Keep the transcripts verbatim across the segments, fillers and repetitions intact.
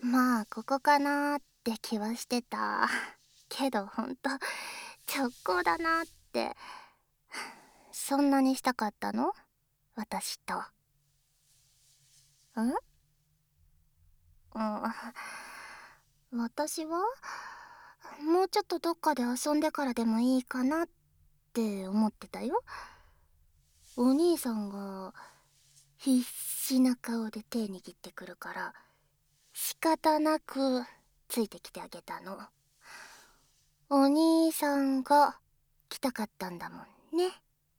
まあここかなーって気はしてた。けどほんと直行だなって。そんなにしたかったの？私と。ん？うん。私はもうちょっとどっかで遊んでからでもいいかなって思ってたよ。お兄さんが必死な顔で手握ってくるから仕方なくついてきてあげたの。お兄さんが来たかったんだもんね。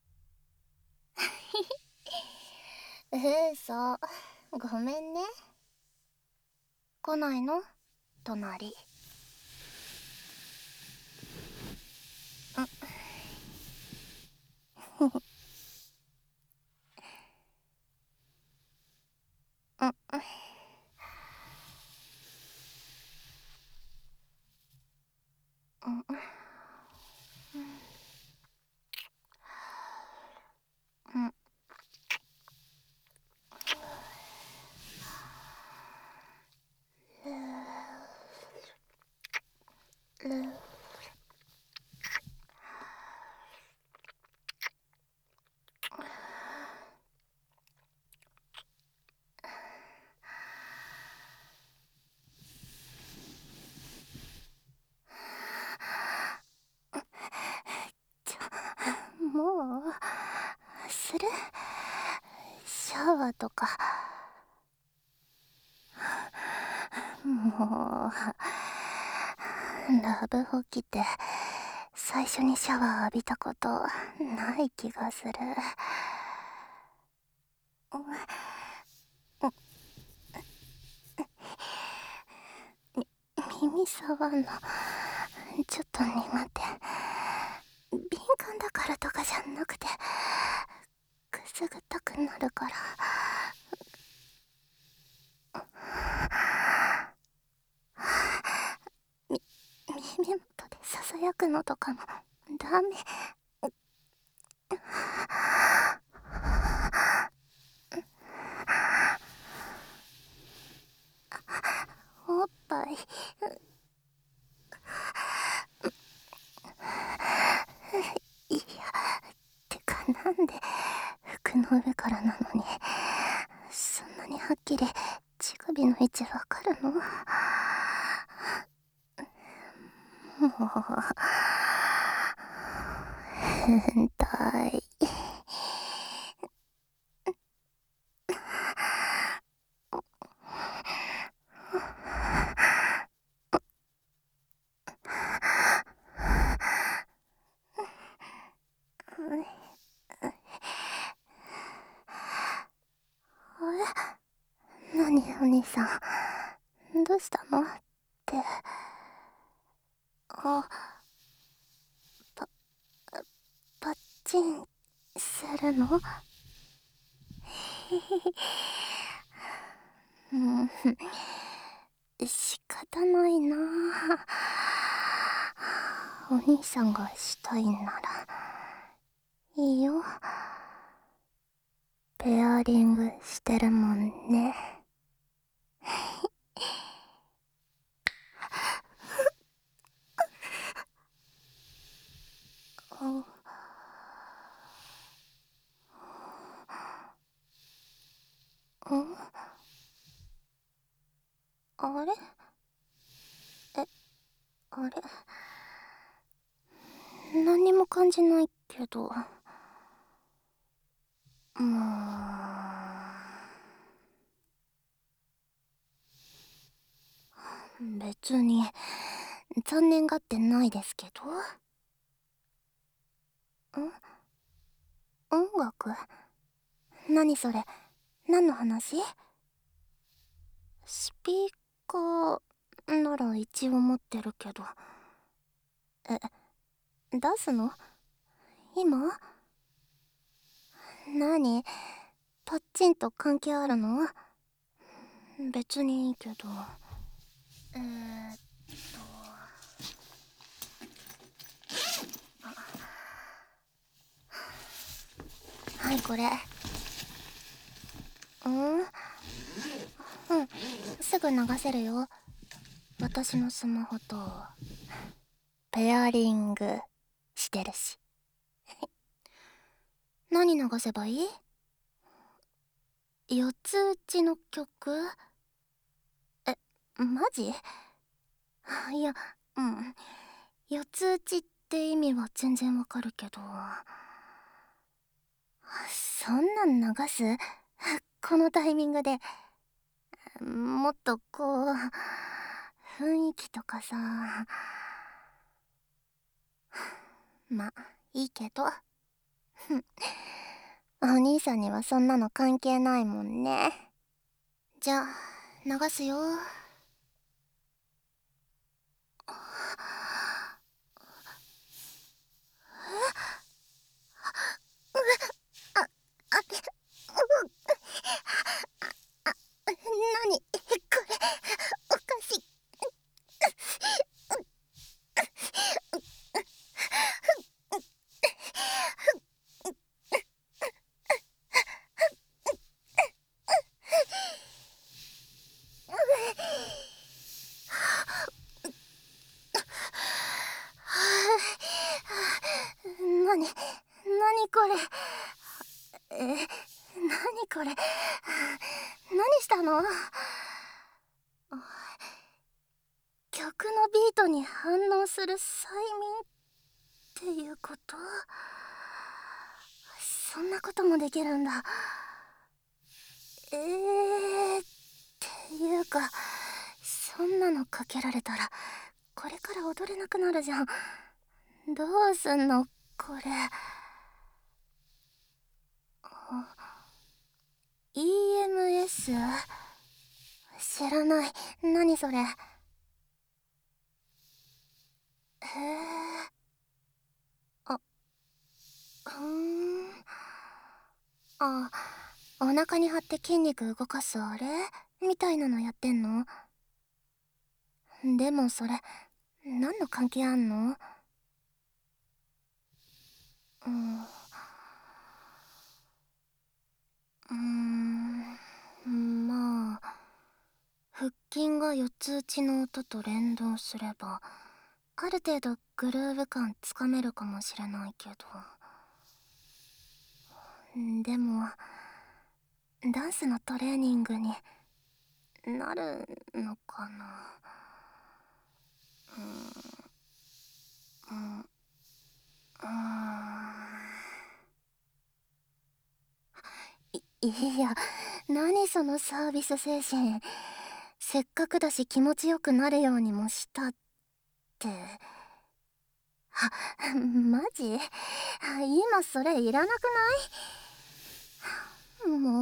嘘。ごめんね。来ないの？隣。うん。うん。うん。もうする？シャワーとか。もうラブホ来て最初にシャワー浴びたことない気がする。み耳触んのちょっと苦手。敏感だからとかじゃなくてくすぐったくなるから。み耳元でささやくのとかもダメ。おっぱいいや、てかなんで服の上からなのにそんなにはっきり乳首の位置わかるの？もう変態。あれ？何お兄さんどうしたのって。あ、パパッチンするの？うん仕方ないな。お兄さんがしたいんならいいよ。ペアリングしてるもんね。あんあれ？え、あれ？何にも感じないけど。もう別に残念がってないですけど。ん？音楽？何それ？何の話？スピーカーなら一応持ってるけど。え、出すの？今？何？パッチンと関係あるの？別にいいけど。えーっとはいこれ。うんうん、すぐ流せるよ。 私のスマホとペアリングしてるし。何流せばいい？四つ打ちの曲？え、マジ？いや、うん。四つ打ちって意味は全然わかるけど、そんなん流す？このタイミングで。もっとこう、雰囲気とかさ。ま、いいけど。お兄さんにはそんなの関係ないもんね。じゃあ、流すよ。あ、あ、なにこれ、おかしい。なに、なにこれ。え、なにこれ。何したの？曲のビートに反応する催眠っていうこと？そんなこともできるんだ。えー、っていうか、そんなのかけられたらこれから踊れなくなるじゃん。どうすんのこれ。イーエムエス？ 知らない。何それ。へえ。あ、ふーん。あ、お腹に貼って筋肉動かすあれみたいなのやってんの？でもそれ、何の関係あんの？うん。うーん、まあ、腹筋が四つ打ちの音と連動すれば、ある程度グルーヴ感つかめるかもしれないけど。でも、ダンスのトレーニングになるのかな。うーん、うん、うーん。い、いや、何そのサービス精神。せっかくだし気持ちよくなるようにもしたって。は、マジ？今それいらなくない？も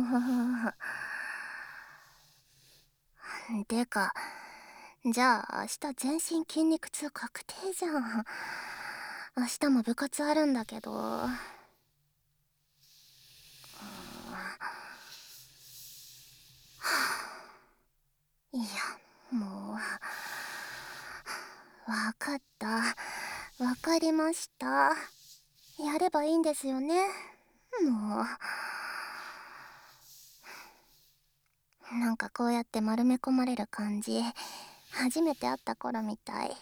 う。てか、じゃあ明日全身筋肉痛確定じゃん。明日も部活あるんだけど。いや、もう。わかった。わかりました。やればいいんですよね。もう。なんかこうやって丸め込まれる感じ、初めて会った頃みたい。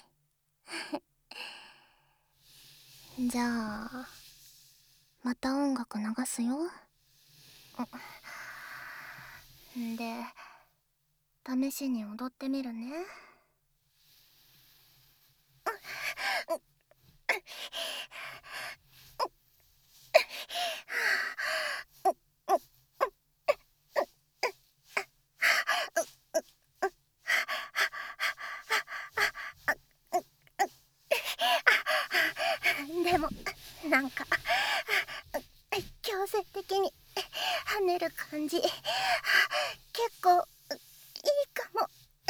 じゃあ、また音楽流すよ。んで、試しに踊ってみるね。でも、なんか、強制的に跳ねる感じ、結構いいかも。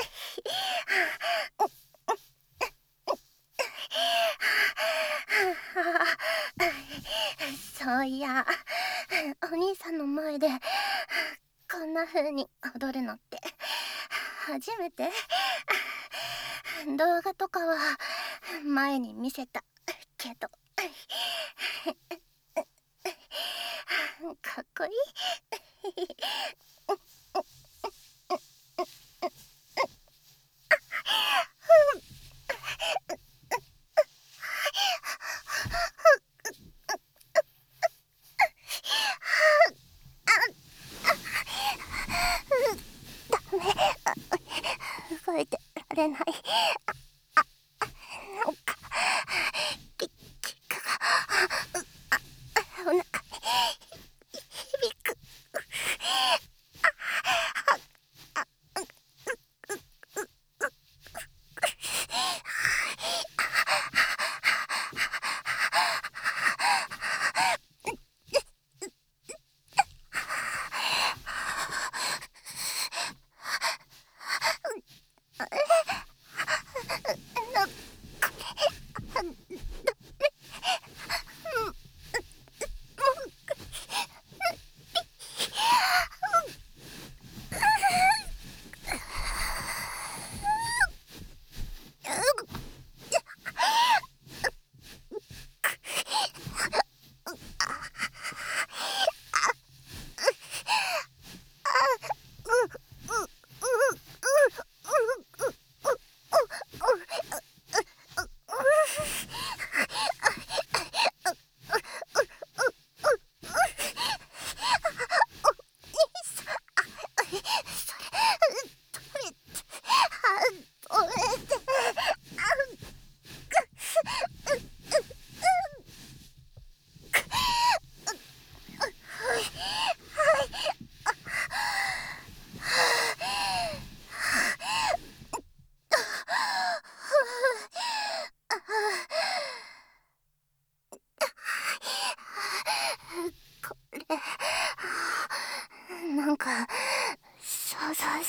そういや、お兄さんの前でこんな風に踊るのって初めて。動画とかは前に見せたけど、かっこいい。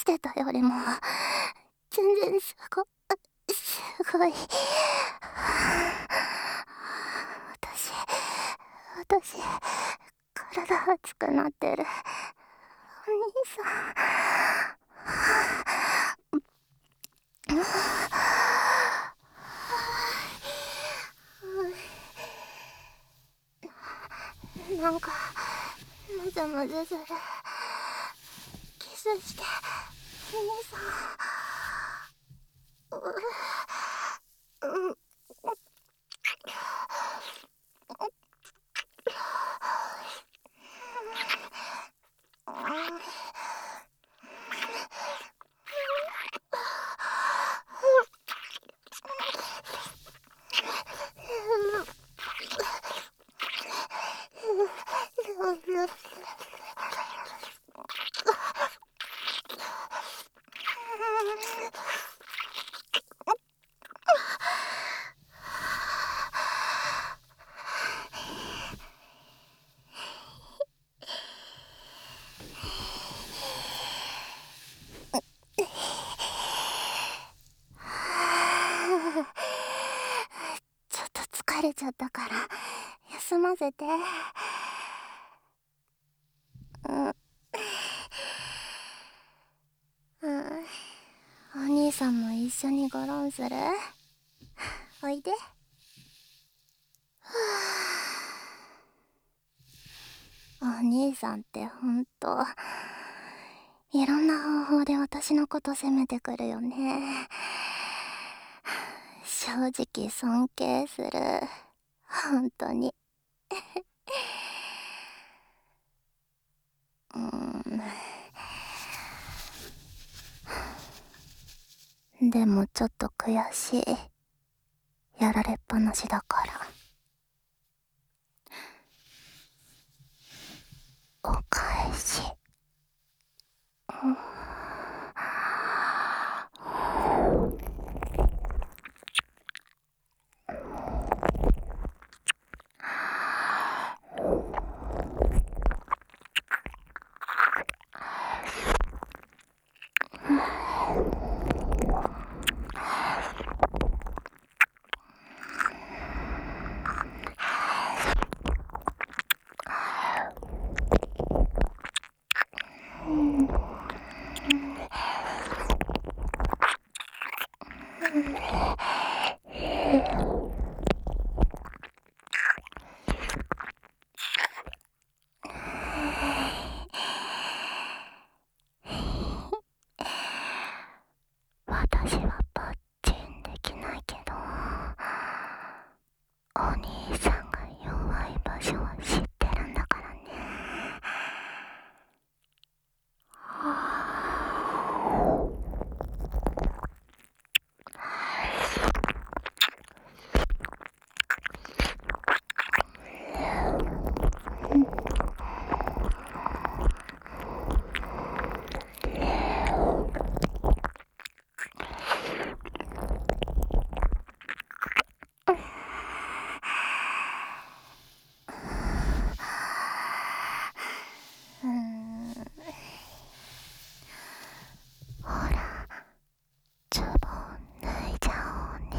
してたよりも全然すごすごい。私私体熱くなってる。お兄さん。なんかむずむずする。キスしてお兄さん。ううちょっと疲れちゃったから休ませて。うんうん、お兄さんも一緒にゴロンする？おいで。お兄さんってほんといろんな方法で私のこと責めてくるよね。正直尊敬する。本当に。うーん。でもちょっと悔しい。やられっぱなしだから。お返し。うん。私はパッチンできないけど、お兄さんが弱い場所は知ってるんだからね。うーん、ほらズボン脱いじゃおうね。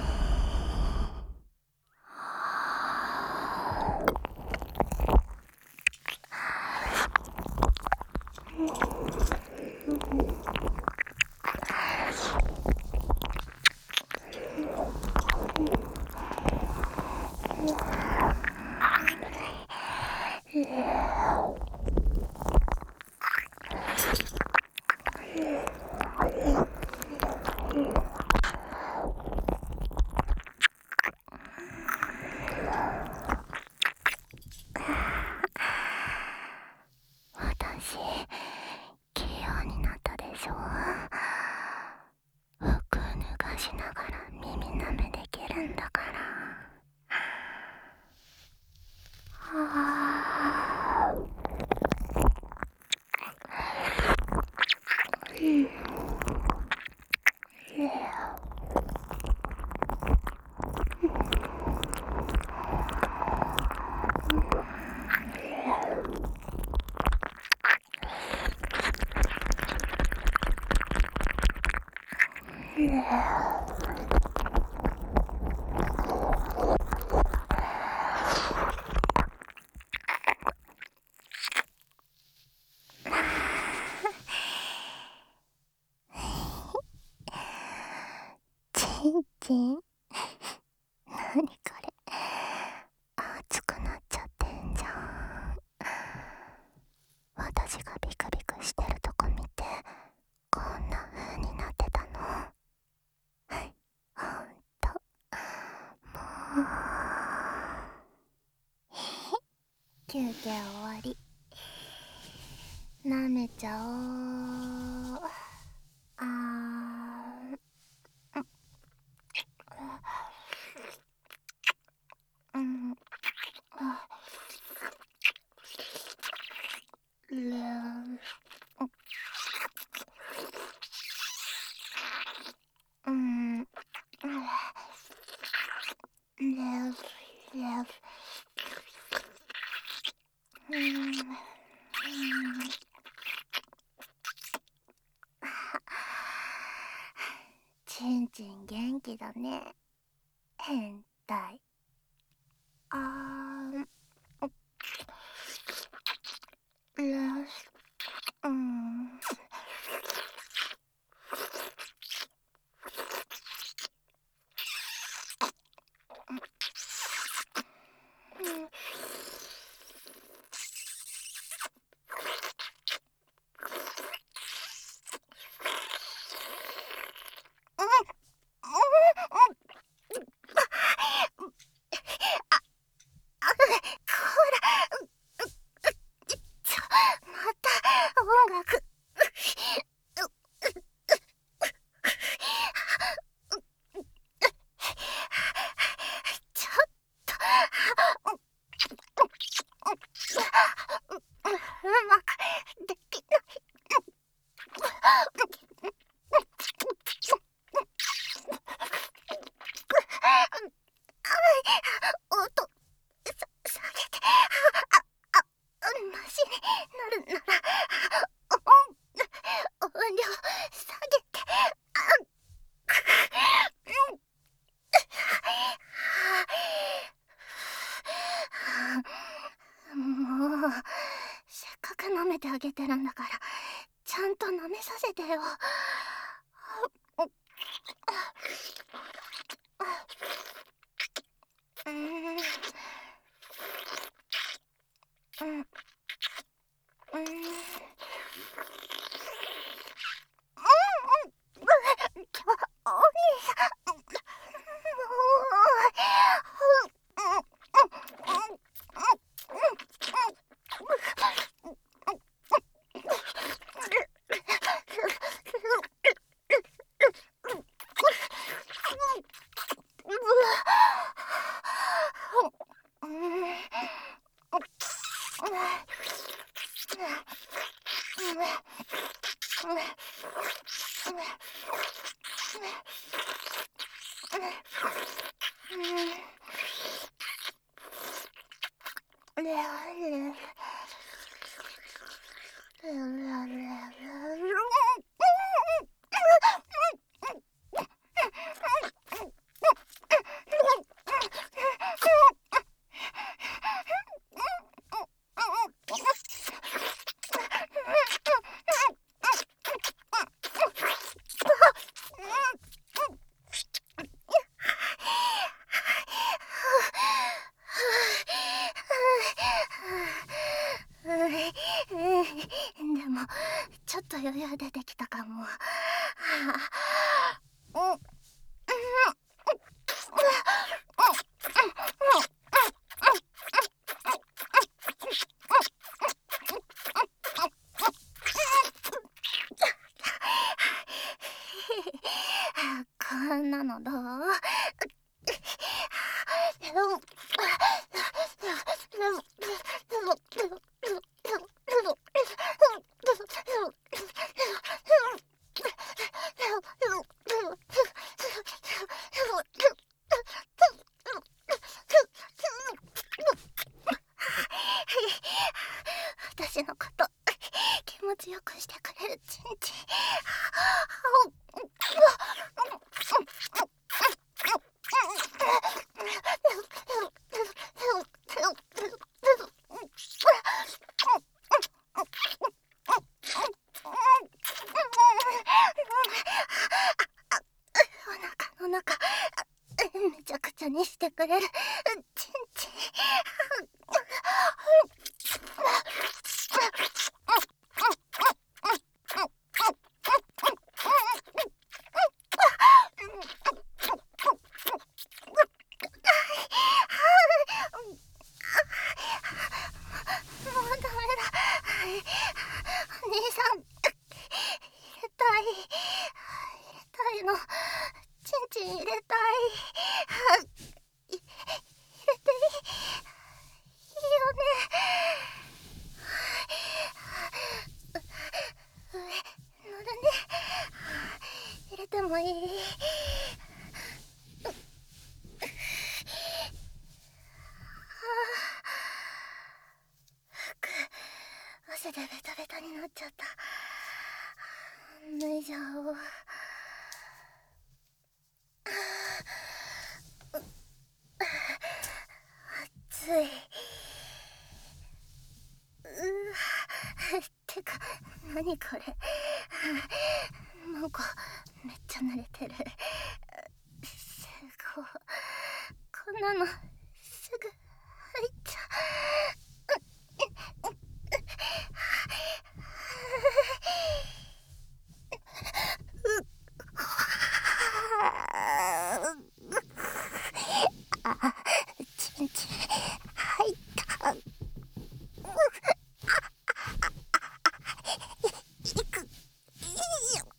私器用になったでしょ。服脱がしながら耳舐めできるんだから。はあ、うん、 ちんちんなにこれ、熱くなっちゃってんじゃん。私がビクビクしてるとこ見てこんな風になってたの。ほんともう休憩終わり。舐めちゃおう。あーうん、あれうん、レスレスうん、ちんちん元気だね。変態。あーレスうんまた音楽ちょっとうまくできない。音さ下げて、ああマシになるなら音量下げて。もうせっかく舐めてあげてるんだからちゃんと舐めさせてよ。うんうんうんうんお兄さんでもちょっと余裕出てきたかも。こんなのどう？私のこと気持ちよくしてくれるチンチン。 てくれる。ちんちん。もうダメだ。お兄さん、入れたい。入れたいの。ちんちん入れたい。入れていい。いいよね。上乗るね。入れてもいい？服、汗でベタベタになっちゃった。脱いじゃおう。暑い。うわ、てか何これ。なんかめっちゃ濡れてる。すごい。こんなのすぐ入っちゃう。あ、ちんちん入った。いく、いいよ。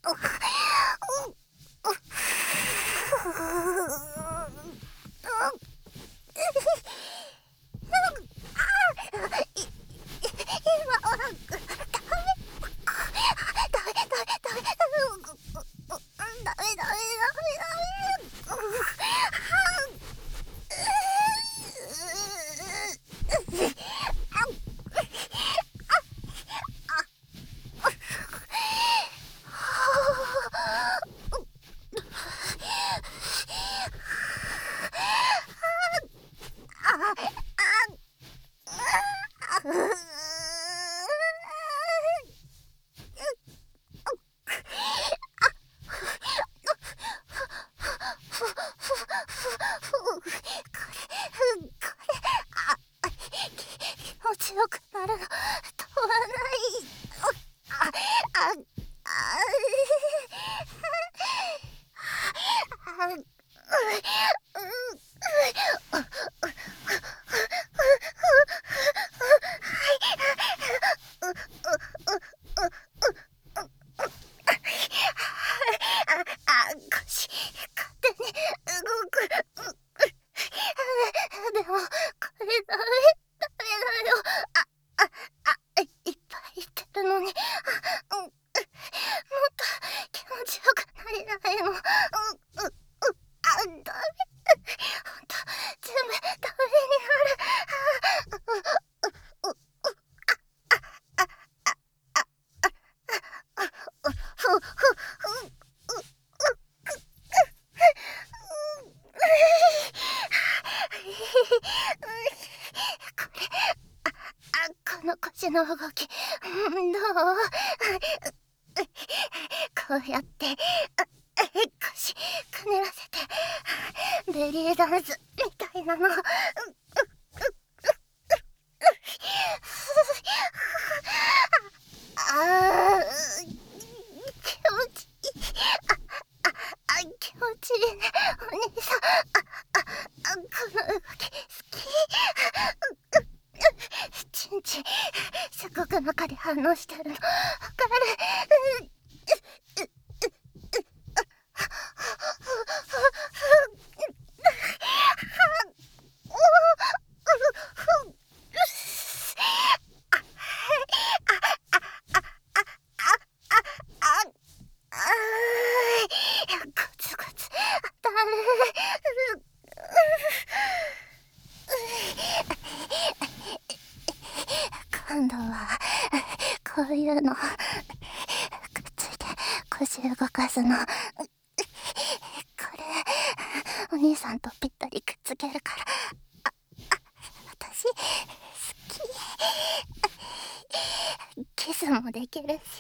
気持ちよくなるの止まらない。ああああ、腰勝手に動く。でもこれダメダメだよ。あああ、いっぱい言ってるのに、あ、うん、もっと気持ちよくなりないの。うん、うん、うん、あ、ダメ。ほんと全部ダメになる。うううああああああふふふこれ、あ、あ、この腰の動き、うんどう？こうやって腰くねらせてベリーダンスみたいなの。あー、気持ちいい。あ、あ、あ、気持ちいいね、お兄さん。あ、あ、あ、この動き好き。ちんちんすごく中で反応してるのわかる。ゴツゴツ当たる。今度はこういうのくっついて腰動かすの。これお兄さんとぴったりくっつけるから。あ、あ、私好き。キスもできるし。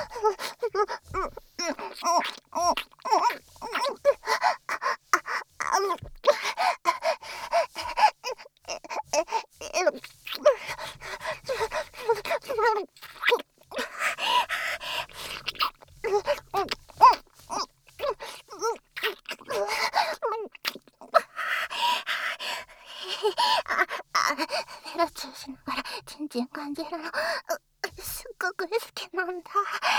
フェラチューしながらチンチン感じるのすっごく好きなんだ。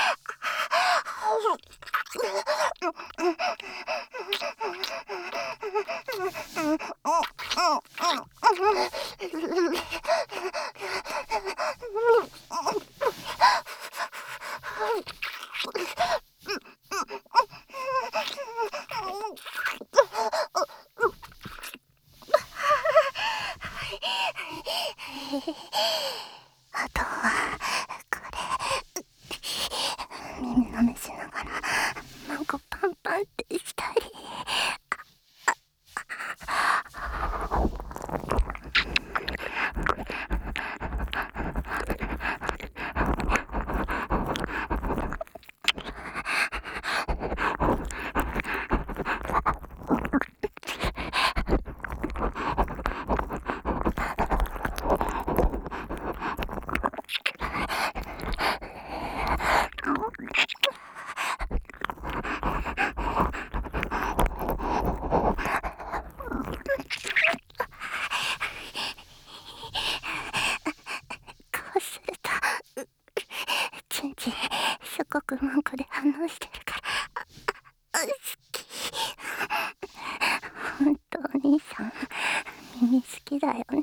あとはこれ耳舐めしながらなんかパンパンってしたり。チンチンすごく文句で反応してるから好き。ほんとお兄さん耳好きだよね。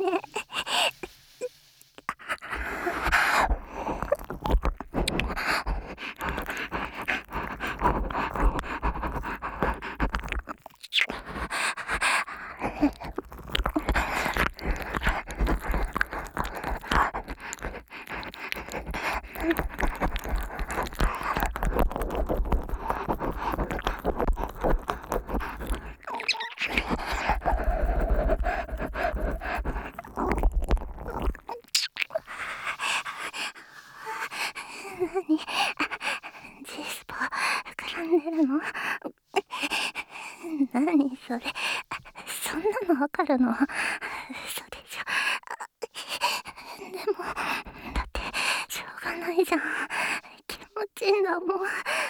何ジスパー絡んでるの？何それ、そんなのわかるの？嘘でしょ。でもだってしょうがないじゃん、気持ちいいんだもん。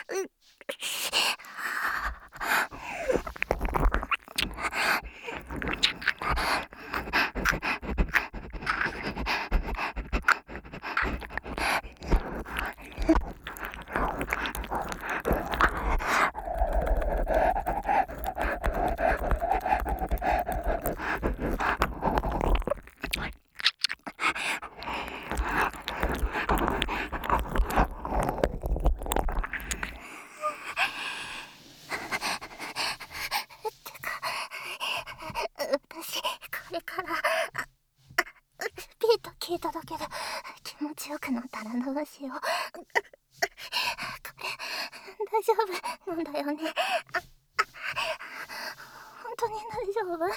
私これからビート聞いただけで気持ちよくなったらどうしよう。これ大丈夫なんだよね？本当に大丈夫？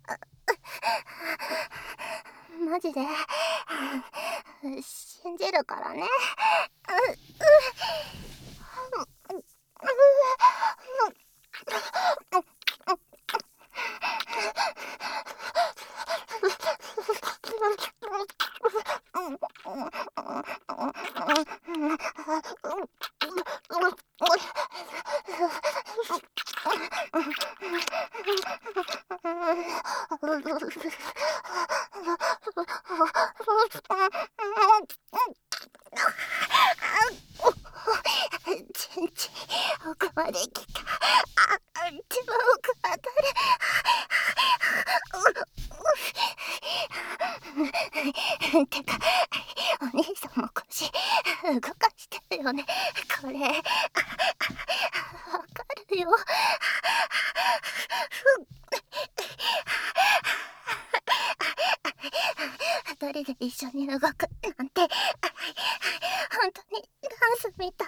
マジで信じるからね。チンチン奥まで来た。あ、一番奥当たる。てかお兄さんも腰動かしてるよね。これわかるよ。二人で一緒に動くなんて本当にダンスみたい。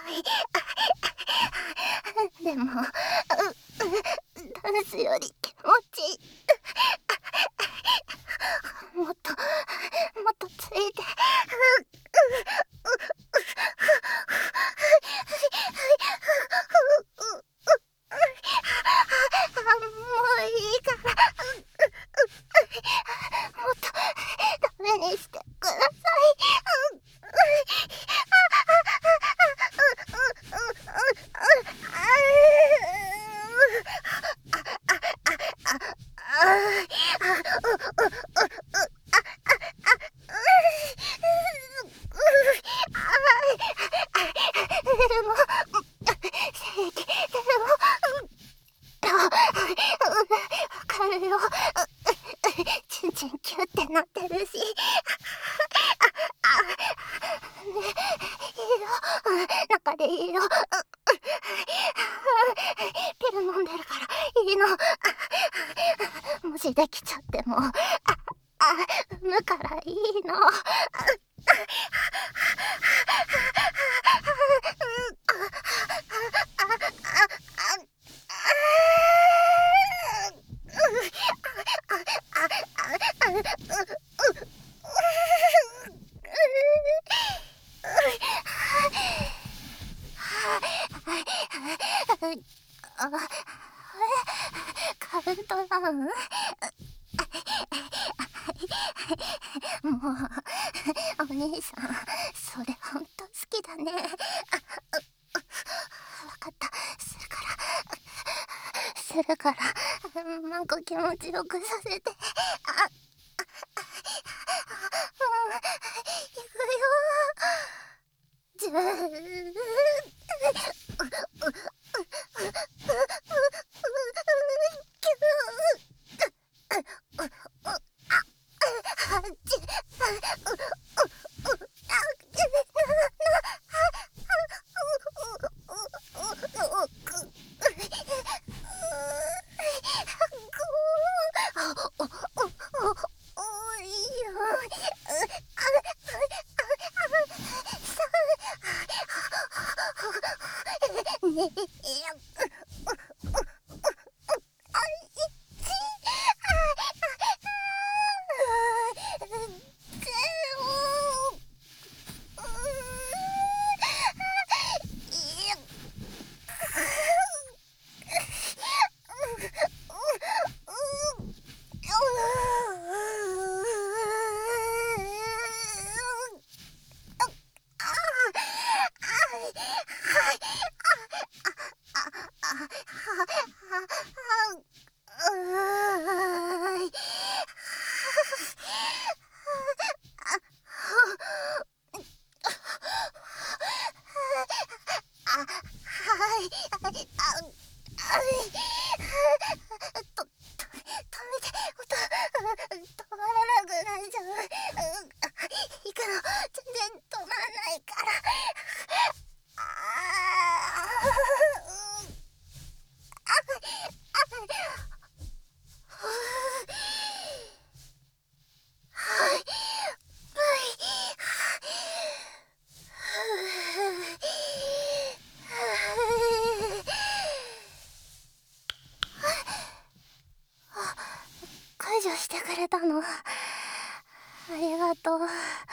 でもダンスより気持ちいい。もっともっとついて。 正義でもわかるよ。チンチンキュってなってるし。ああねいいよ、中でいいよ。ピル飲んでるからいいの。もしできちゃってもああ産むからいいの。カウントダウン？もうお兄さんそれほんと好きだね。わかった、するからするからマコ気持ちよくさせて。あ行くよ。じゅーね解除してくれたの？ありがとう。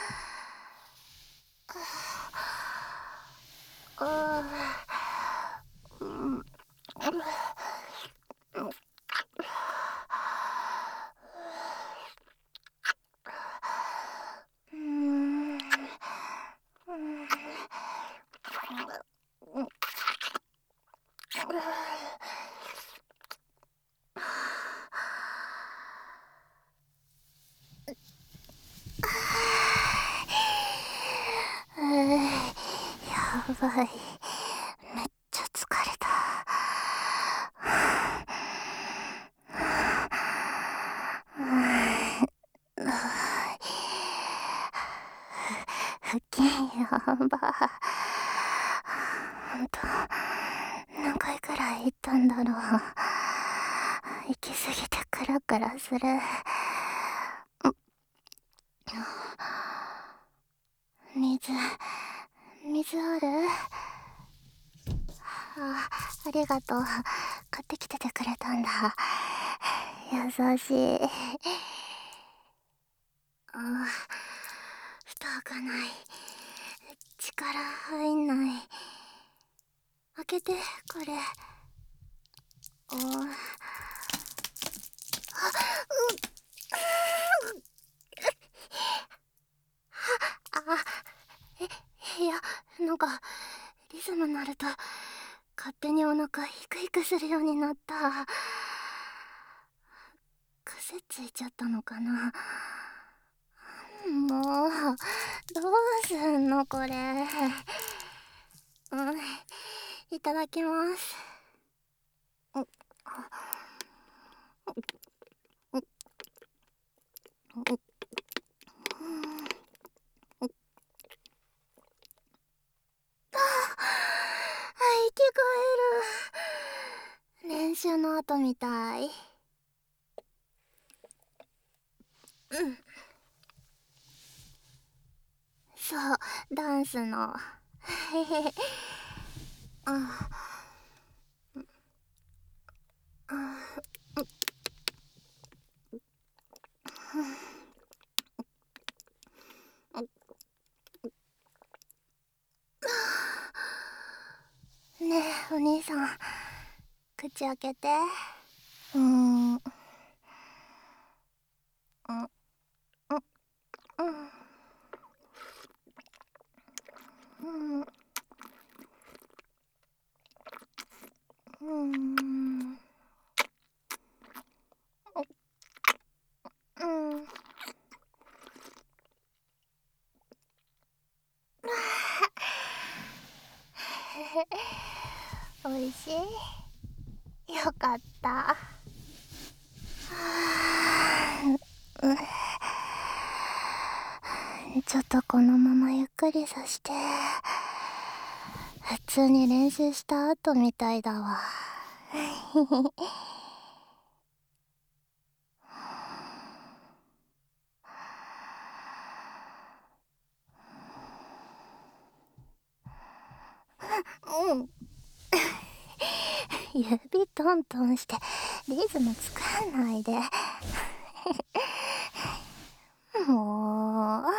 やばい、めっちゃ疲れた。腹筋やば。ほんと何回くらい行ったんだろう。行き過ぎてクラクラする。水水ある？あ、ありがとう。買ってきててくれたんだ。優しい。あ、蓋開かない。力入んない。開けて、これ。おあ、うあ、え、いや、なんか、リズム鳴ると、勝手にお腹ヒクヒクするようになった。癖ついちゃったのかな。もう、どうすんのこれ。 うん、いただきます。うっうっうっ生き返る。練習の後みたい。うん、そう、ダンスの。へへへ。ああ、ねえお兄さん、口開けて。うーん、うん、うん、うん、うん、うん、うん。おいしい。よかった。ちょっとこのままゆっくりさして。普通に練習した後みたいだわ。うん。指トントンしてリズム作らないで。もう。